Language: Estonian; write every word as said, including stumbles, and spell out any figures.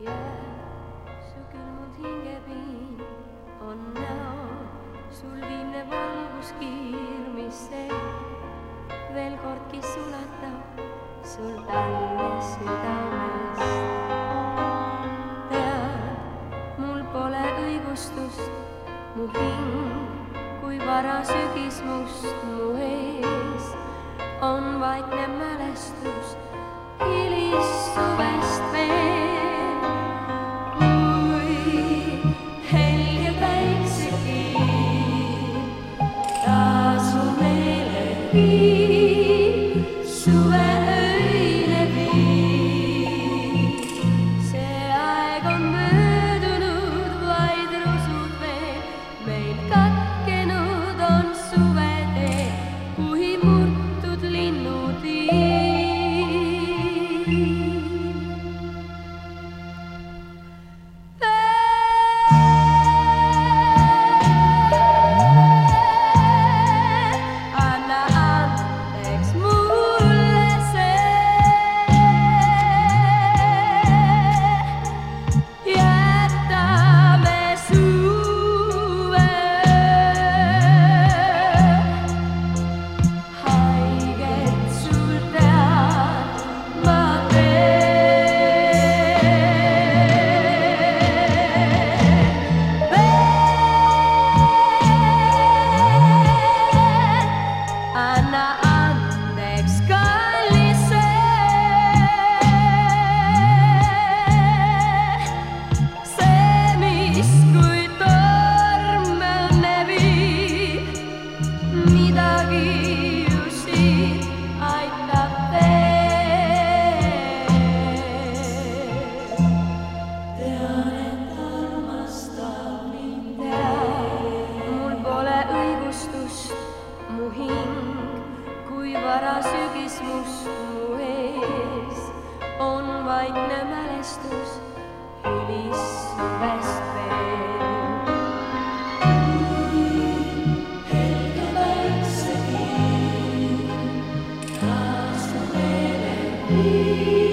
Su külmunud hingepiin on näol, sul viimne valguskiir, mis ei veel kordki sulatab sul talve südamest. Tead, mul pole õigustust, mu hing kui vara sügismust mu ees on vaikne mälestus hilissuvest veel. Suve öine viib, see aeg on möödunud, vaid rusud veel, meil katkenud on suvetee, kuhi murtud linnutiib. Mu hing kui vara sügismust mu ees on vaikne mälestus hilissuvest veel. Helge päiksekiir taas mu meele viib.